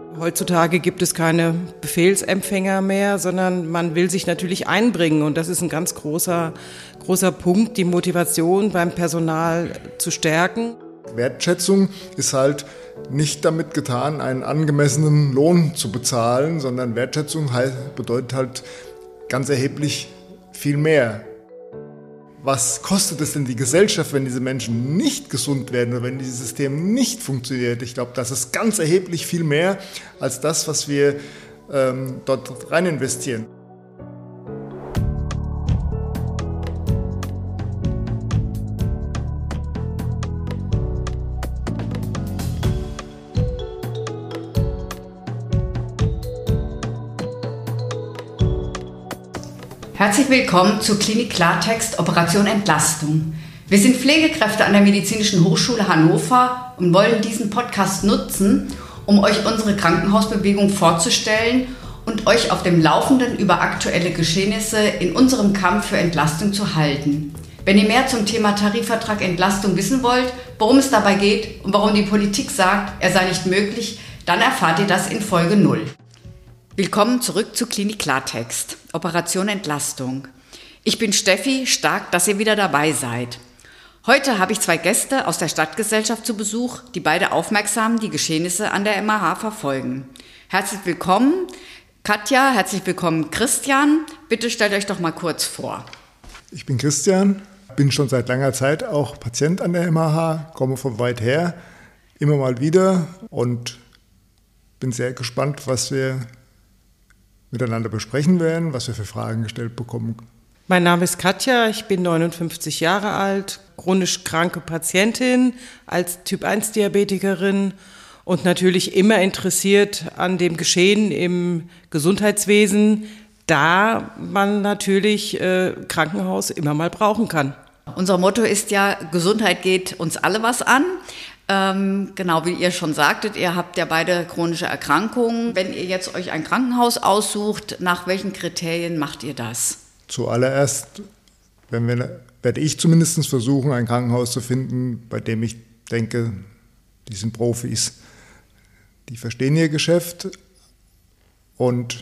Heutzutage gibt es keine Befehlsempfänger mehr, sondern man will sich natürlich einbringen. Und das ist ein ganz großer Punkt, die Motivation beim Personal zu stärken. Wertschätzung ist halt nicht damit getan, einen angemessenen Lohn zu bezahlen, sondern Wertschätzung bedeutet halt ganz erheblich viel mehr. Was kostet es denn die Gesellschaft, wenn diese Menschen nicht gesund werden oder wenn dieses System nicht funktioniert? Ich glaube, das ist ganz erheblich viel mehr als das, was wir dort rein investieren. Herzlich willkommen zur Klinik Klartext Operation Entlastung. Wir sind Pflegekräfte an der Medizinischen Hochschule Hannover und wollen diesen Podcast nutzen, um euch unsere Krankenhausbewegung vorzustellen und euch auf dem Laufenden über aktuelle Geschehnisse in unserem Kampf für Entlastung zu halten. Wenn ihr mehr zum Thema Tarifvertrag Entlastung wissen wollt, worum es dabei geht und warum die Politik sagt, er sei nicht möglich, dann erfahrt ihr das in Folge 0. Willkommen zurück zu Klinik Klartext, Operation Entlastung. Ich bin Steffi, stark, dass ihr wieder dabei seid. Heute habe ich 2 Gäste aus der Stadtgesellschaft zu Besuch, die beide aufmerksam die Geschehnisse an der MAH verfolgen. Herzlich willkommen Katja, herzlich willkommen Christian. Bitte stellt euch doch mal kurz vor. Ich bin Christian, bin schon seit langer Zeit auch Patient an der MAH, komme von weit her, immer mal wieder und bin sehr gespannt, was wir miteinander besprechen werden, was wir für Fragen gestellt bekommen. Mein Name ist Katja, ich bin 59 Jahre alt, chronisch kranke Patientin, als Typ-1-Diabetikerin und natürlich immer interessiert an dem Geschehen im Gesundheitswesen, da man natürlich Krankenhaus immer mal brauchen kann. Unser Motto ist ja, Gesundheit geht uns alle was an. Genau, wie ihr schon sagtet, ihr habt ja beide chronische Erkrankungen. Wenn ihr jetzt euch ein Krankenhaus aussucht, nach welchen Kriterien macht ihr das? Zuallererst werde ich zumindest versuchen, ein Krankenhaus zu finden, bei dem ich denke, die sind Profis. Die verstehen ihr Geschäft und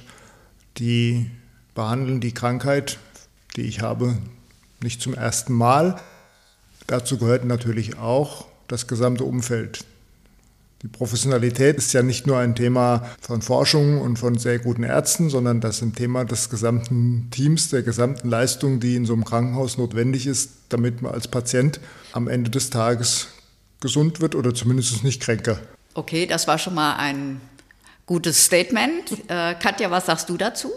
die behandeln die Krankheit, die ich habe, nicht zum ersten Mal. Dazu gehört natürlich auch das gesamte Umfeld. Die Professionalität ist ja nicht nur ein Thema von Forschung und von sehr guten Ärzten, sondern das ist ein Thema des gesamten Teams, der gesamten Leistung, die in so einem Krankenhaus notwendig ist, damit man als Patient am Ende des Tages gesund wird oder zumindest nicht kränker. Okay, das war schon mal ein gutes Statement. Katja, was sagst du dazu?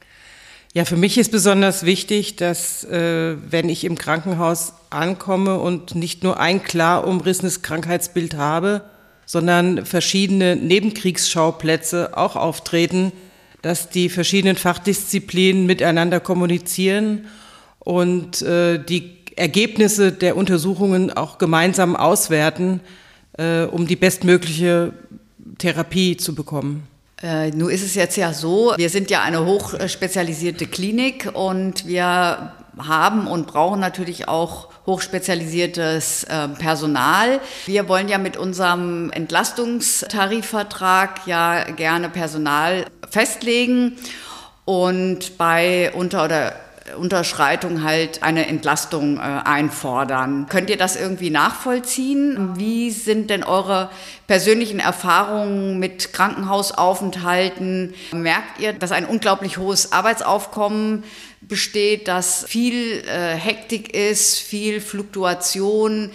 Ja, für mich ist besonders wichtig, dass wenn ich im Krankenhaus ankomme und nicht nur ein klar umrissenes Krankheitsbild habe, sondern verschiedene Nebenkriegsschauplätze auch auftreten, dass die verschiedenen Fachdisziplinen miteinander kommunizieren und die Ergebnisse der Untersuchungen auch gemeinsam auswerten, um die bestmögliche Therapie zu bekommen. Nun ist es jetzt ja so, wir sind ja eine hochspezialisierte Klinik und wir haben und brauchen natürlich auch hochspezialisiertes Personal. Wir wollen ja mit unserem Entlastungstarifvertrag ja gerne Personal festlegen und bei Unterschreitung halt eine Entlastung einfordern. Könnt ihr das irgendwie nachvollziehen? Wie sind denn eure persönlichen Erfahrungen mit Krankenhausaufenthalten? Merkt ihr, dass ein unglaublich hohes Arbeitsaufkommen besteht, dass viel Hektik ist, viel Fluktuation,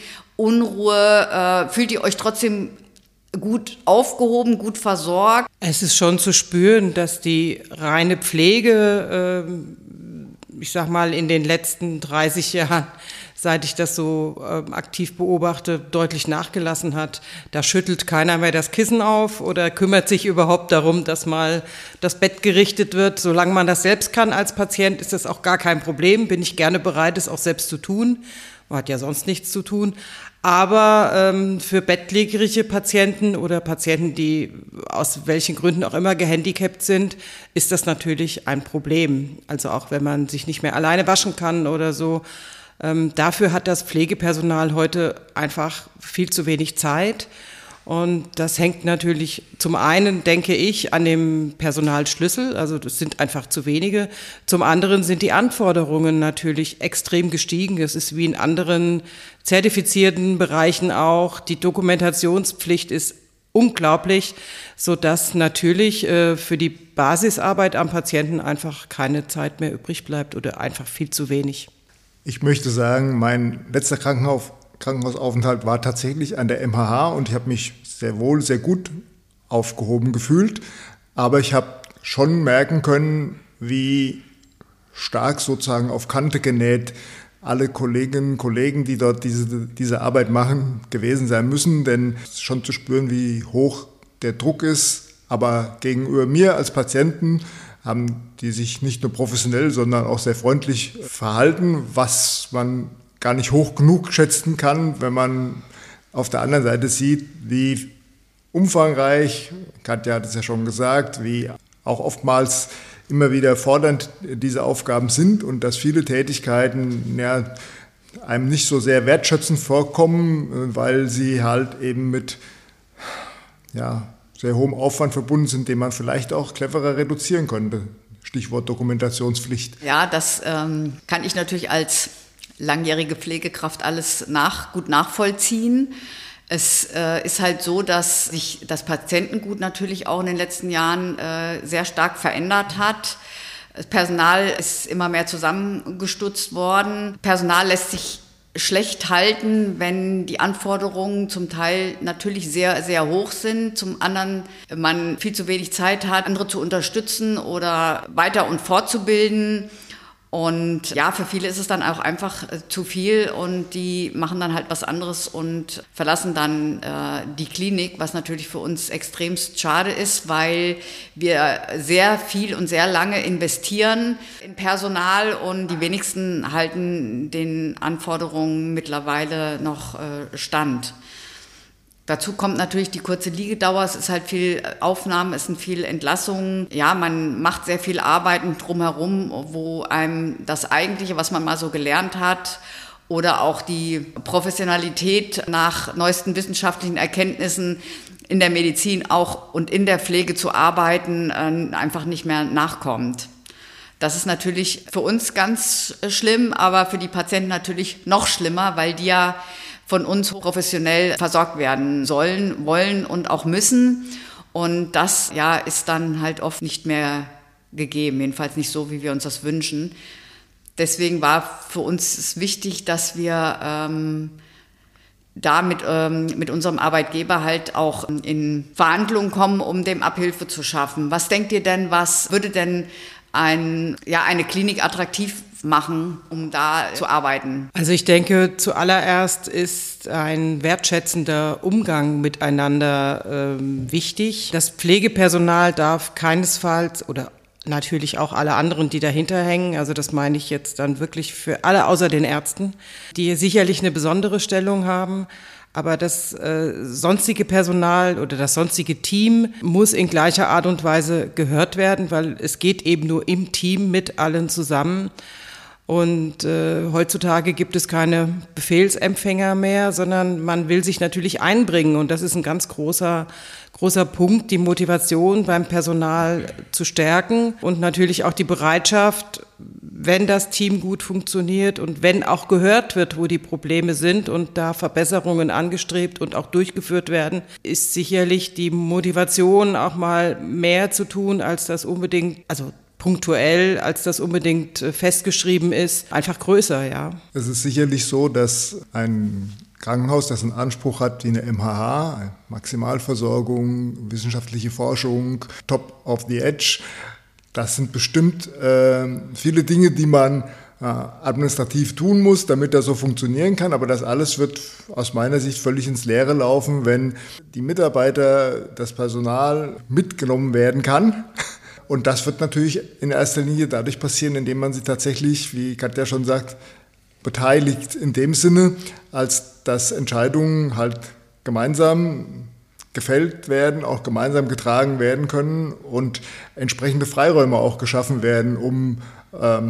Unruhe? Fühlt ihr euch trotzdem gut aufgehoben, gut versorgt? Es ist schon zu spüren, dass die reine Pflege ich sag mal, in den letzten 30 Jahren, seit ich das so aktiv beobachte, deutlich nachgelassen hat. Da schüttelt keiner mehr das Kissen auf oder kümmert sich überhaupt darum, dass mal das Bett gerichtet wird. Solange man das selbst kann als Patient, ist das auch gar kein Problem. Bin ich gerne bereit, es auch selbst zu tun. Man hat ja sonst nichts zu tun. Aber für bettlägerige Patienten oder Patienten, die aus welchen Gründen auch immer gehandicapt sind, ist das natürlich ein Problem. Also auch wenn man sich nicht mehr alleine waschen kann oder so. Dafür hat das Pflegepersonal heute einfach viel zu wenig Zeit. Und das hängt natürlich zum einen, denke ich, an dem Personalschlüssel, also das sind einfach zu wenige. Zum anderen sind die Anforderungen natürlich extrem gestiegen. Das ist wie in anderen zertifizierten Bereichen auch. Die Dokumentationspflicht ist unglaublich, sodass natürlich für die Basisarbeit am Patienten einfach keine Zeit mehr übrig bleibt oder einfach viel zu wenig. Ich möchte sagen, mein letzter Krankenhausaufenthalt war tatsächlich an der MHH und ich habe mich sehr wohl, sehr gut aufgehoben gefühlt. Aber ich habe schon merken können, wie stark sozusagen auf Kante genäht alle Kolleginnen und Kollegen, die dort diese Arbeit machen, gewesen sein müssen. Denn es ist schon zu spüren, wie hoch der Druck ist. Aber gegenüber mir als Patienten haben die sich nicht nur professionell, sondern auch sehr freundlich verhalten, was man gar nicht hoch genug schätzen kann, wenn man auf der anderen Seite sieht, wie umfangreich, Katja hat es ja schon gesagt, wie auch oftmals immer wieder fordernd diese Aufgaben sind und dass viele Tätigkeiten einem nicht so sehr wertschätzend vorkommen, weil sie halt eben mit sehr hohem Aufwand verbunden sind, den man vielleicht auch cleverer reduzieren könnte. Stichwort Dokumentationspflicht. Ja, das kann ich natürlich als langjährige Pflegekraft alles gut nachvollziehen. Es ist halt so, dass sich das Patientengut natürlich auch in den letzten Jahren sehr stark verändert hat. Das Personal ist immer mehr zusammengestutzt worden. Personal lässt sich schlecht halten, wenn die Anforderungen zum Teil natürlich sehr, sehr hoch sind. Zum anderen man viel zu wenig Zeit hat, andere zu unterstützen oder weiter und fortzubilden. Und ja, für viele ist es dann auch einfach zu viel und die machen dann halt was anderes und verlassen dann die Klinik, was natürlich für uns extremst schade ist, weil wir sehr viel und sehr lange investieren in Personal und die wenigsten halten den Anforderungen mittlerweile noch stand. Dazu kommt natürlich die kurze Liegedauer, es ist halt viel Aufnahmen, es sind viel Entlassungen. Ja, man macht sehr viel Arbeiten drumherum, wo einem das Eigentliche, was man mal so gelernt hat, oder auch die Professionalität nach neuesten wissenschaftlichen Erkenntnissen in der Medizin auch und in der Pflege zu arbeiten, einfach nicht mehr nachkommt. Das ist natürlich für uns ganz schlimm, aber für die Patienten natürlich noch schlimmer, weil die ja von uns professionell versorgt werden sollen, wollen und auch müssen. Und das ist dann halt oft nicht mehr gegeben, jedenfalls nicht so, wie wir uns das wünschen. Deswegen war für uns es wichtig, dass wir da mit unserem Arbeitgeber halt auch in Verhandlungen kommen, um dem Abhilfe zu schaffen. Was denkt ihr denn, was würde denn eine Klinik attraktiv machen, um da zu arbeiten? Also ich denke, zuallererst ist ein wertschätzender Umgang miteinander wichtig. Das Pflegepersonal darf keinesfalls oder natürlich auch alle anderen, die dahinter hängen, also das meine ich jetzt dann wirklich für alle außer den Ärzten, die sicherlich eine besondere Stellung haben. Aber das sonstige Personal oder das sonstige Team muss in gleicher Art und Weise gehört werden, weil es geht eben nur im Team mit allen zusammen. Und heutzutage gibt es keine Befehlsempfänger mehr, sondern man will sich natürlich einbringen. Und das ist ein ganz großer Punkt, die Motivation beim Personal zu stärken und natürlich auch die Bereitschaft, wenn das Team gut funktioniert und wenn auch gehört wird, wo die Probleme sind und da Verbesserungen angestrebt und auch durchgeführt werden, ist sicherlich die Motivation auch mal mehr zu tun, als das unbedingt, also punktuell, als das unbedingt festgeschrieben ist, einfach größer, ja. Es ist sicherlich so, dass ein Krankenhaus, das einen Anspruch hat wie eine MHH, Maximalversorgung, wissenschaftliche Forschung, Top of the Edge, das sind bestimmt viele Dinge, die man administrativ tun muss, damit das so funktionieren kann. Aber das alles wird aus meiner Sicht völlig ins Leere laufen, wenn die Mitarbeiter, das Personal mitgenommen werden kann. Und das wird natürlich in erster Linie dadurch passieren, indem man sie tatsächlich, wie Katja schon sagt, beteiligt in dem Sinne, als dass Entscheidungen halt gemeinsam gefällt werden, auch gemeinsam getragen werden können und entsprechende Freiräume auch geschaffen werden, um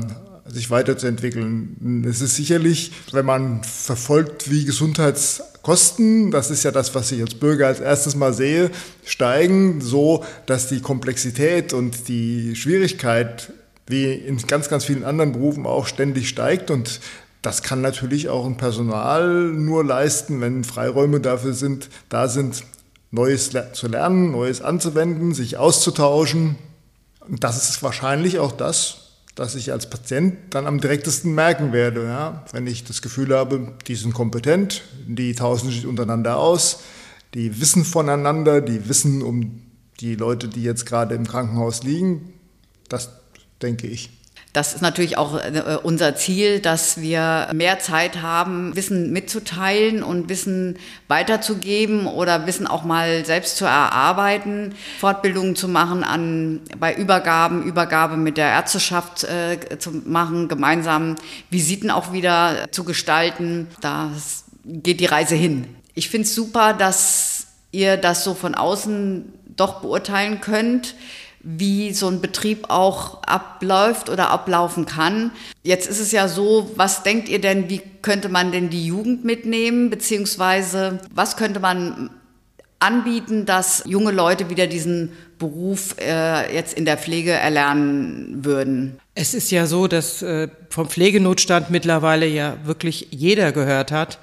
sich weiterzuentwickeln. Es ist sicherlich, wenn man verfolgt, wie Gesundheitskosten, das ist ja das, was ich als Bürger als erstes mal sehe, steigen, so dass die Komplexität und die Schwierigkeit, wie in ganz, ganz vielen anderen Berufen auch, ständig steigt. Und das kann natürlich auch ein Personal nur leisten, wenn Freiräume dafür da sind, Neues zu lernen, Neues anzuwenden, sich auszutauschen. Und das ist wahrscheinlich auch das ich als Patient dann am direktesten merken werde. Ja? Wenn ich das Gefühl habe, die sind kompetent, die tauschen sich untereinander aus, die wissen voneinander, die wissen um die Leute, die jetzt gerade im Krankenhaus liegen. Das denke ich. Das ist natürlich auch unser Ziel, dass wir mehr Zeit haben, Wissen mitzuteilen und Wissen weiterzugeben oder Wissen auch mal selbst zu erarbeiten, Fortbildungen zu machen, bei Übergabe mit der Ärzteschaft zu machen, gemeinsam Visiten auch wieder zu gestalten. Da geht die Reise hin. Ich finde es super, dass ihr das so von außen doch beurteilen könnt, wie so ein Betrieb auch abläuft oder ablaufen kann. Jetzt ist es ja so, was denkt ihr denn, wie könnte man denn die Jugend mitnehmen, beziehungsweise was könnte man anbieten, dass junge Leute wieder diesen Beruf jetzt in der Pflege erlernen würden? Es ist ja so, dass vom Pflegenotstand mittlerweile ja wirklich jeder gehört hat.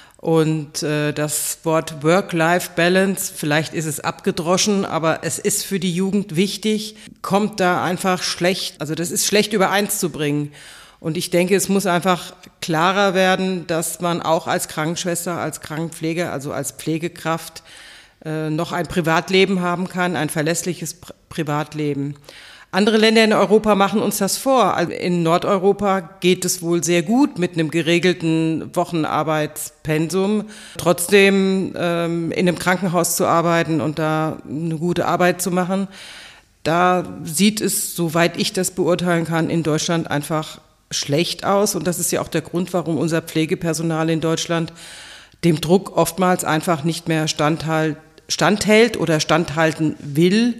Und das Wort Work-Life-Balance, vielleicht ist es abgedroschen, aber es ist für die Jugend wichtig, kommt da einfach schlecht, also das ist schlecht übereinzubringen. Und ich denke, es muss einfach klarer werden, dass man auch als Krankenschwester, als Krankenpfleger, also als Pflegekraft noch ein Privatleben haben kann, ein verlässliches Privatleben. Andere Länder in Europa machen uns das vor. In Nordeuropa geht es wohl sehr gut mit einem geregelten Wochenarbeitspensum. Trotzdem in einem Krankenhaus zu arbeiten und da eine gute Arbeit zu machen, da sieht es, soweit ich das beurteilen kann, in Deutschland einfach schlecht aus. Und das ist ja auch der Grund, warum unser Pflegepersonal in Deutschland dem Druck oftmals einfach nicht mehr standhält oder standhalten will,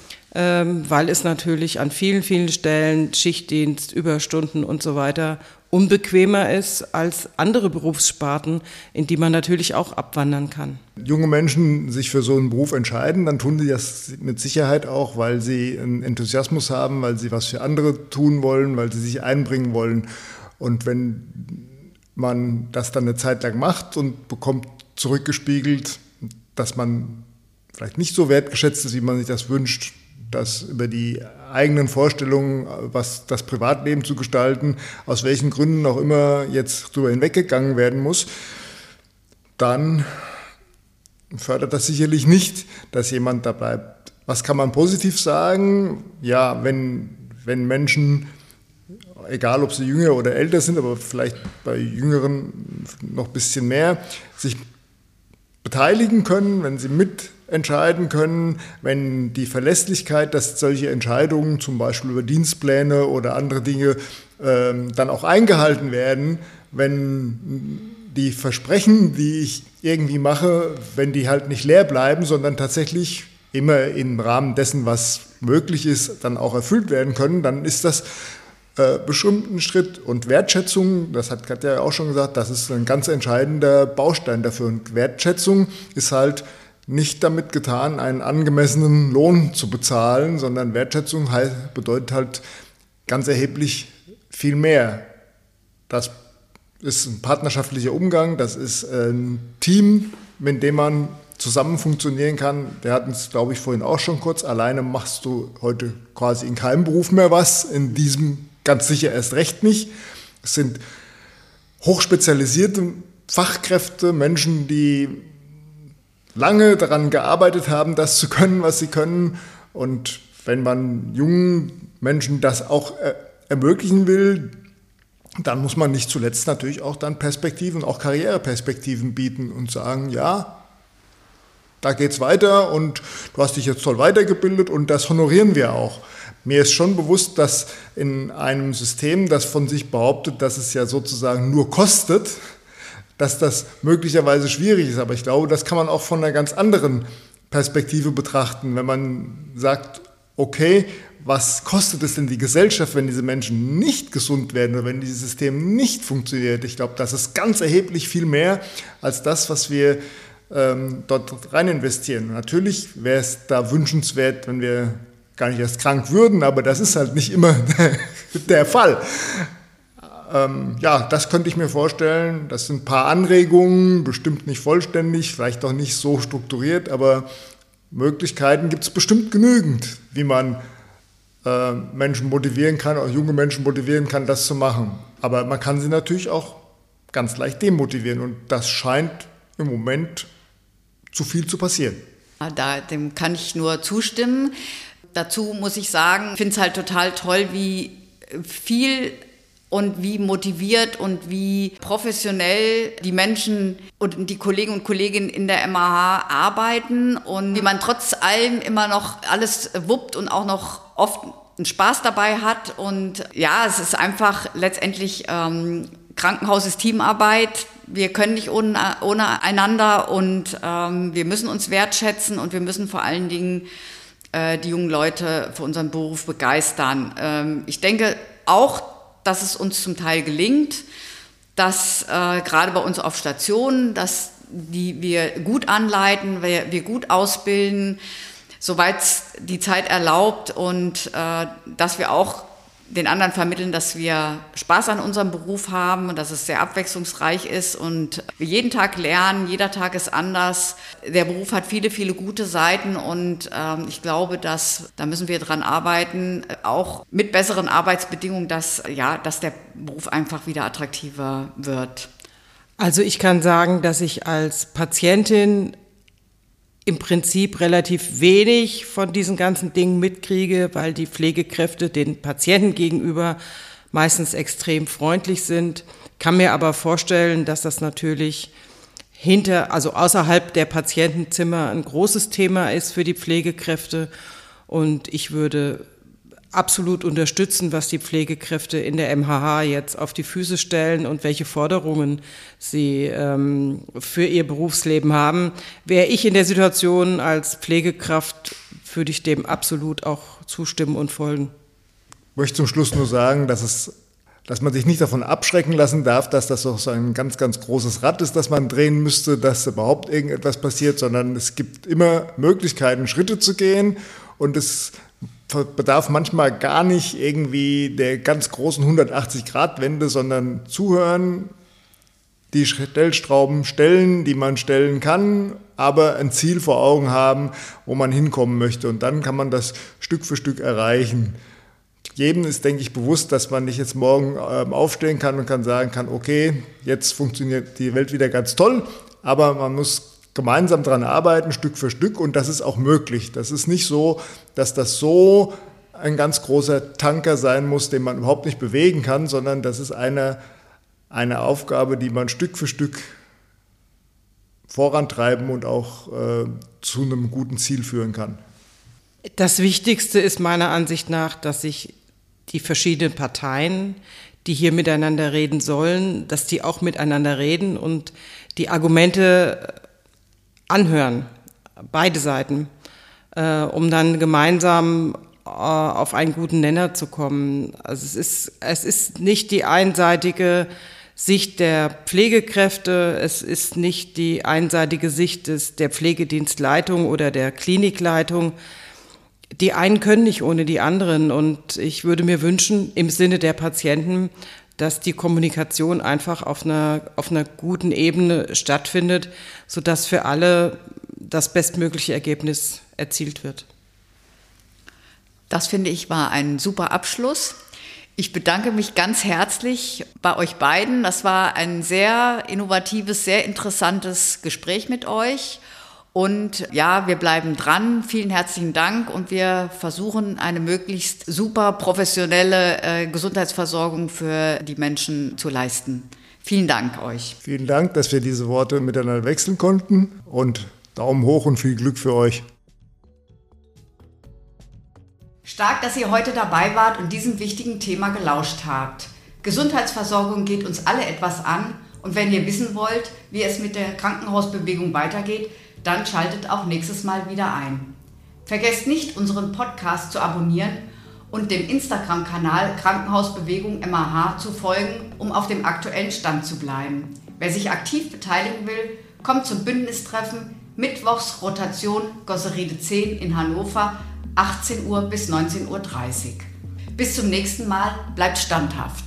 weil es natürlich an vielen, vielen Stellen Schichtdienst, Überstunden und so weiter unbequemer ist als andere Berufssparten, in die man natürlich auch abwandern kann. Junge Menschen sich für so einen Beruf entscheiden, dann tun sie das mit Sicherheit auch, weil sie einen Enthusiasmus haben, weil sie was für andere tun wollen, weil sie sich einbringen wollen. Und wenn man das dann eine Zeit lang macht und bekommt zurückgespiegelt, dass man vielleicht nicht so wertgeschätzt ist, wie man sich das wünscht, dass über die eigenen Vorstellungen, was das Privatleben zu gestalten, aus welchen Gründen auch immer jetzt drüber hinweggegangen werden muss, dann fördert das sicherlich nicht, dass jemand da bleibt. Was kann man positiv sagen? Ja, wenn Menschen, egal ob sie jünger oder älter sind, aber vielleicht bei Jüngeren noch ein bisschen mehr, sich beteiligen können, wenn sie mitentscheiden können, wenn die Verlässlichkeit, dass solche Entscheidungen, zum Beispiel über Dienstpläne oder andere Dinge, dann auch eingehalten werden, wenn die Versprechen, die ich irgendwie mache, wenn die halt nicht leer bleiben, sondern tatsächlich immer im Rahmen dessen, was möglich ist, dann auch erfüllt werden können, dann ist das bestimmt ein Schritt. Und Wertschätzung, das hat Katja auch schon gesagt, das ist ein ganz entscheidender Baustein dafür. Und Wertschätzung ist halt nicht damit getan, einen angemessenen Lohn zu bezahlen, sondern Wertschätzung bedeutet halt ganz erheblich viel mehr. Das ist ein partnerschaftlicher Umgang, das ist ein Team, mit dem man zusammen funktionieren kann. Wir hatten es, glaube ich, vorhin auch schon kurz. Alleine machst du heute quasi in keinem Beruf mehr was, in diesem ganz sicher erst recht nicht. Es sind hochspezialisierte Fachkräfte, Menschen, die lange daran gearbeitet haben, das zu können, was sie können. Und wenn man jungen Menschen das auch ermöglichen will, dann muss man nicht zuletzt natürlich auch dann Perspektiven, auch Karriereperspektiven bieten und sagen, ja, da geht's weiter und du hast dich jetzt toll weitergebildet und das honorieren wir auch. Mir ist schon bewusst, dass in einem System, das von sich behauptet, dass es ja sozusagen nur kostet, dass das möglicherweise schwierig ist. Aber ich glaube, das kann man auch von einer ganz anderen Perspektive betrachten. Wenn man sagt, okay, was kostet es denn die Gesellschaft, wenn diese Menschen nicht gesund werden oder wenn dieses System nicht funktioniert. Ich glaube, das ist ganz erheblich viel mehr als das, was wir dort rein investieren. Natürlich wäre es da wünschenswert, wenn wir gar nicht erst krank würden, aber das ist halt nicht immer der Fall. Das könnte ich mir vorstellen. Das sind ein paar Anregungen, bestimmt nicht vollständig, vielleicht auch nicht so strukturiert, aber Möglichkeiten gibt es bestimmt genügend, wie man Menschen motivieren kann, auch junge Menschen motivieren kann, das zu machen. Aber man kann sie natürlich auch ganz leicht demotivieren und das scheint im Moment zu viel zu passieren. Dem kann ich nur zustimmen. Dazu muss ich sagen, ich finde es halt total toll, wie viel und wie motiviert und wie professionell die Menschen und die Kollegen und Kolleginnen in der MAH arbeiten und wie man trotz allem immer noch alles wuppt und auch noch oft einen Spaß dabei hat. Und ja, es ist einfach letztendlich, Krankenhaus ist Teamarbeit. Wir können nicht ohne einander und wir müssen uns wertschätzen und wir müssen vor allen Dingen die jungen Leute für unseren Beruf begeistern. Ich denke auch, dass es uns zum Teil gelingt, dass gerade bei uns auf Stationen, dass wir gut anleiten, wir gut ausbilden, soweit die Zeit erlaubt und dass wir auch den anderen vermitteln, dass wir Spaß an unserem Beruf haben und dass es sehr abwechslungsreich ist und wir jeden Tag lernen, jeder Tag ist anders. Der Beruf hat viele, viele gute Seiten und ich glaube, da müssen wir dran arbeiten, auch mit besseren Arbeitsbedingungen, dass der Beruf einfach wieder attraktiver wird. Also ich kann sagen, dass ich als Patientin im Prinzip relativ wenig von diesen ganzen Dingen mitkriege, weil die Pflegekräfte den Patienten gegenüber meistens extrem freundlich sind. Kann mir aber vorstellen, dass das natürlich außerhalb der Patientenzimmer ein großes Thema ist für die Pflegekräfte. Und ich würde absolut unterstützen, was die Pflegekräfte in der MHH jetzt auf die Füße stellen und welche Forderungen sie für ihr Berufsleben haben. Wäre ich in der Situation als Pflegekraft, würde ich dem absolut auch zustimmen und folgen. Ich möchte zum Schluss nur sagen, dass man sich nicht davon abschrecken lassen darf, dass das auch so ein ganz, ganz großes Rad ist, das man drehen müsste, dass überhaupt irgendetwas passiert, sondern es gibt immer Möglichkeiten, Schritte zu gehen und es bedarf manchmal gar nicht irgendwie der ganz großen 180-Grad-Wende, sondern zuhören, die Stellschrauben stellen, die man stellen kann, aber ein Ziel vor Augen haben, wo man hinkommen möchte. Und dann kann man das Stück für Stück erreichen. Jedem ist, denke ich, bewusst, dass man nicht jetzt morgen aufstehen kann und sagen kann, okay, jetzt funktioniert die Welt wieder ganz toll, aber man muss gemeinsam daran arbeiten, Stück für Stück, und das ist auch möglich. Das ist nicht so, dass das so ein ganz großer Tanker sein muss, den man überhaupt nicht bewegen kann, sondern das ist eine Aufgabe, die man Stück für Stück vorantreiben und auch zu einem guten Ziel führen kann. Das Wichtigste ist meiner Ansicht nach, dass sich die verschiedenen Parteien, die hier miteinander reden sollen, dass die auch miteinander reden und die Argumente anhören, beide Seiten, um dann gemeinsam auf einen guten Nenner zu kommen. Also es ist nicht die einseitige Sicht der Pflegekräfte, es ist nicht die einseitige Sicht der Pflegedienstleitung oder der Klinikleitung. Die einen können nicht ohne die anderen, und ich würde mir wünschen, im Sinne der Patienten, dass die Kommunikation einfach auf einer guten Ebene stattfindet, sodass für alle das bestmögliche Ergebnis erzielt wird. Das, finde ich, war ein super Abschluss. Ich bedanke mich ganz herzlich bei euch beiden. Das war ein sehr innovatives, sehr interessantes Gespräch mit euch. Und ja, wir bleiben dran. Vielen herzlichen Dank und wir versuchen eine möglichst super professionelle Gesundheitsversorgung für die Menschen zu leisten. Vielen Dank euch. Vielen Dank, dass wir diese Worte miteinander wechseln konnten, und Daumen hoch und viel Glück für euch. Stark, dass ihr heute dabei wart und diesem wichtigen Thema gelauscht habt. Gesundheitsversorgung geht uns alle etwas an, und wenn ihr wissen wollt, wie es mit der Krankenhausbewegung weitergeht, dann schaltet auch nächstes Mal wieder ein. Vergesst nicht, unseren Podcast zu abonnieren und dem Instagram-Kanal Krankenhausbewegung MAH zu folgen, um auf dem aktuellen Stand zu bleiben. Wer sich aktiv beteiligen will, kommt zum Bündnistreffen Mittwochs Rotation Gosseriede 10 in Hannover, 18 Uhr bis 19.30 Uhr. Bis zum nächsten Mal, bleibt standhaft.